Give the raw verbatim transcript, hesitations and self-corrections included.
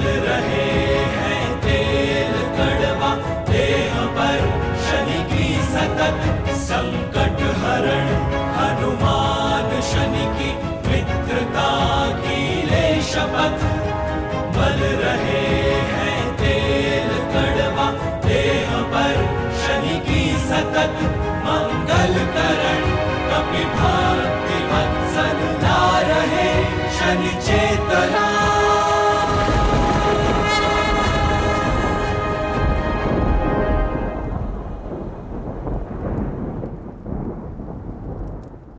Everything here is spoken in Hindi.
मल रहे हैं तेल कड़वा देह पर शनि की सतत संकट हरण हनुमान शनि की मित्रता की ले शपथ। मल रहे हैं तेल कड़वा देह पर शनि की सतत मंगल करण कपि भक्ति वत्सल ला रहे शनि